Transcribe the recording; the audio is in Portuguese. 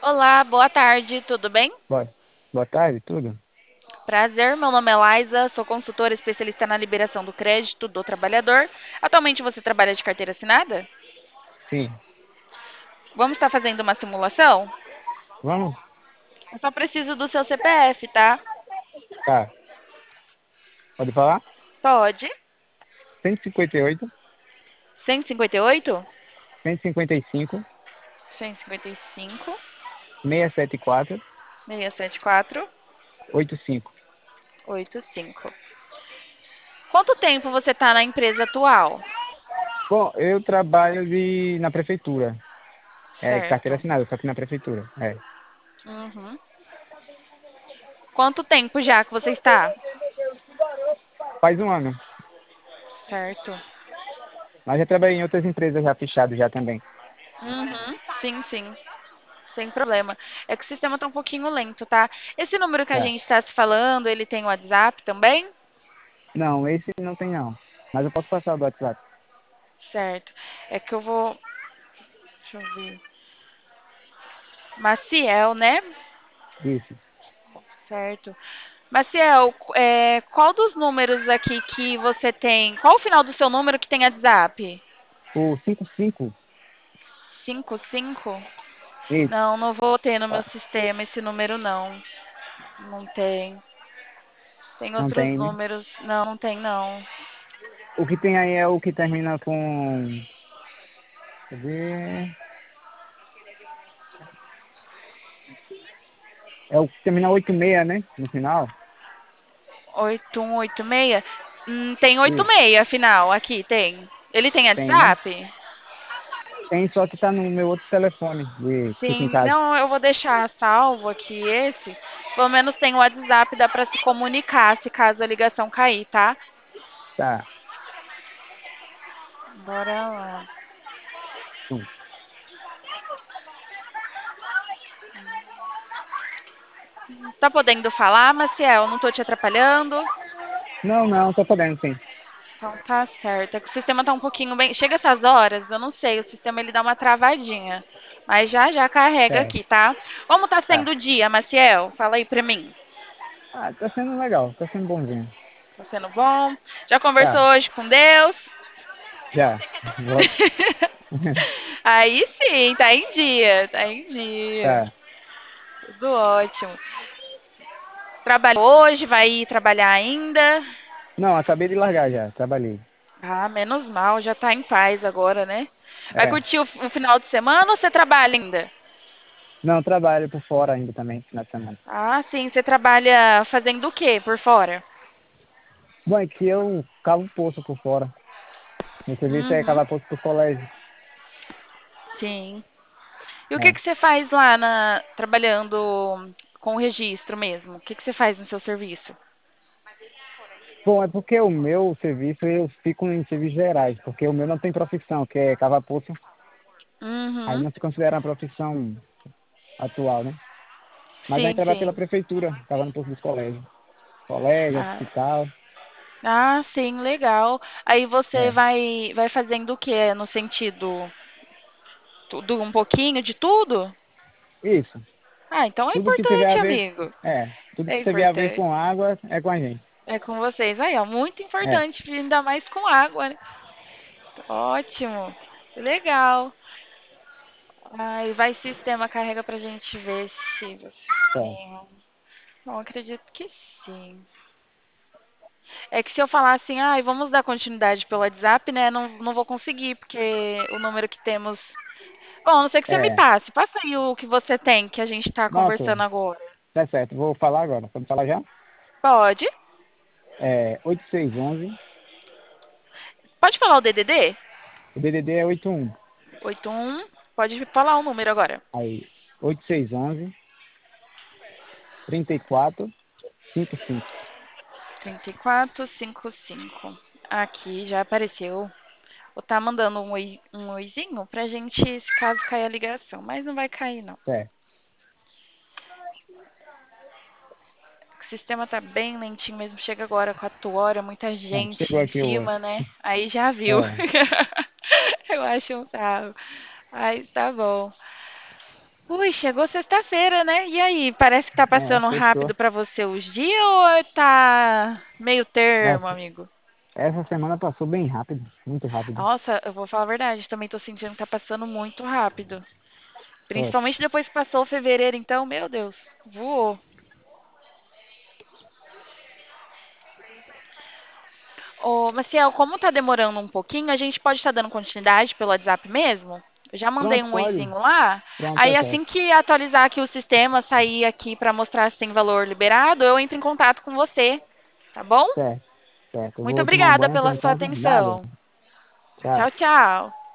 Olá, boa tarde, tudo bem? Boa, boa tarde, tudo? Prazer, meu nome é Laisa, sou consultora especialista na liberação do crédito do trabalhador. Atualmente você trabalha de carteira assinada? Sim. Vamos estar fazendo uma simulação? Vamos? Eu só preciso do seu CPF, tá? Tá. Pode falar? Pode. 158, 158? 155, 155, 674, 674, 85. 85. Quanto tempo você está na empresa atual? Bom, eu trabalho na prefeitura. É, carteira Certo. assinada, só que na prefeitura. É. Uhum. Quanto tempo já que você está? Faz um ano. Certo. Mas já trabalhei em outras empresas já fechadas já também. Uhum. Sim, sim. Sem problema. É que o sistema está um pouquinho lento, tá? Esse número que a Tá. gente está se falando, ele tem WhatsApp também? Não, esse não tem não. Mas eu posso passar o do WhatsApp. Certo. É que eu vou. Deixa eu ver. Maciel, né? Isso. Certo. Maciel, qual dos números aqui que você tem? Qual o final do seu número que tem WhatsApp? O 55. 55? Isso. Não, não vou ter no meu Ó, sistema esse número, não. Não tem. Tem não outros tem, né? números. Não, não tem, não. O que tem aí é o que termina com. Cadê? É o que termina 86, né? No final. 8186. Tem Isso. 86, afinal, aqui tem. Ele tem Tem, né? WhatsApp? Tem, só que tá no meu outro telefone, que fica em Sim. casa. Não, eu vou deixar salvo aqui esse. Pelo menos tem o WhatsApp, dá pra se comunicar se caso a ligação cair, tá? Tá. Bora lá. Hum. Tá podendo falar, Maciel? Não tô te atrapalhando? Não, não, tô podendo sim. Então tá certo. É que o sistema tá um pouquinho bem. Chega essas horas, eu não sei, o sistema ele dá uma travadinha. Mas já já carrega É, aqui, tá? Como tá tá. sendo o dia, Maciel? Fala aí pra mim. Ah, tá sendo legal, tá sendo bonzinho. Tá sendo bom? Já conversou Tá, hoje com Deus? já. Vou... Aí sim, tá em dia, tá em dia. Tá. Tudo ótimo. Trabalhou hoje, vai ir trabalhar ainda? Não, acabei de largar já, trabalhei. Ah, menos mal, já tá em paz agora, né? Vai É. curtir o final de semana ou você trabalha ainda? Não, trabalho por fora ainda também, final de semana. Ah, sim, você trabalha fazendo o quê por fora? Bom, é que eu cavo poço por fora. Meu serviço é Uhum, cavar poço pro colégio. sim. E o que É. que você faz lá trabalhando com o registro mesmo? O que que você faz no seu serviço? Bom, é porque o meu serviço, eu fico em serviços gerais, porque o meu não tem profissão, que é cavar poço. Aí Uhum, não se considera uma profissão atual, né? Mas aí sim, trabalha pela sim. prefeitura, estava no posto dos colégios. Colégio, Ah, hospital. ah, sim, legal. Aí você É. vai fazendo o quê? No sentido tudo, um pouquinho de tudo? Isso. Ah, então é Tudo que tiver a importante, ver. amigo. É. Tudo É que tiver a ver importante. com água é com a gente. É com vocês. Aí, ó, muito É. importante, ainda mais com água, né? Ótimo. Legal. Aí vai sistema, carrega pra gente ver se você Tá. tem. Bom, acredito que sim. É que se eu falar assim, ai, vamos dar continuidade pelo WhatsApp, né? Não, não vou conseguir, porque o número que temos. Bom, a não ser que você me É. passe. Passa aí o que você tem, que a gente tá Nossa, conversando agora. tá certo. Vou falar agora. Pode falar já? Pode? É 8611. Pode falar o DDD? O DDD é 81. 81. Pode falar o número agora. Aí, 8611 3455. 3455. Aqui já apareceu. Vou estar mandando um oizinho pra gente, se caso cair a ligação. Mas não vai cair, não. Certo. O sistema tá bem lentinho mesmo. Chega agora, 4 horas, muita Pronto, gente chegou em aqui o outro. cima, né? Aí já viu. É. Eu acho um sarro. Mas tá bom. Ui, chegou sexta-feira, né? E aí, parece que tá É, passando rápido sextou. pra você os dias ou tá meio termo, Essa, amigo? essa semana passou bem rápido, muito rápido. Nossa, eu vou falar a verdade, também tô sentindo que tá passando muito rápido. É, Principalmente depois que passou o fevereiro, então, meu Deus, voou. Ô, Maciel, como tá demorando um pouquinho, a gente pode estar dando continuidade pelo WhatsApp mesmo? Eu já mandei pronto, um pode. oizinho lá. Pronto, Aí tá assim certo. que atualizar aqui o sistema, sair aqui para mostrar se tem valor liberado, eu entro em contato com você, tá bom? Certo, certo. Eu Muito vou tomar um obrigada banho por pela sua enquanto. Nada. atenção. Tchau. Tchau, tchau.